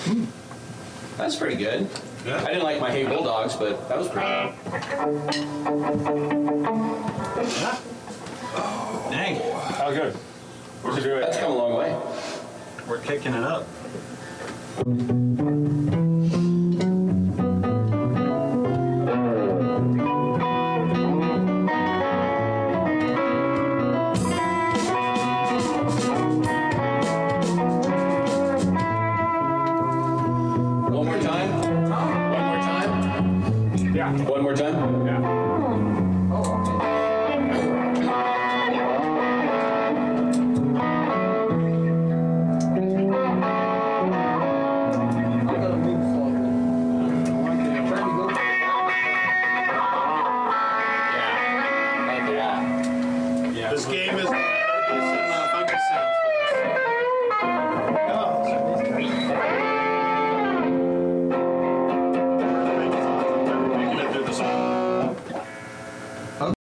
That's pretty good. Yeah. I didn't like my Hey Bulldogs, but that was pretty good. Dang, How good? What's it doing? That's come a long way. we're kicking it up. One more time? One more time? Yeah. One more time?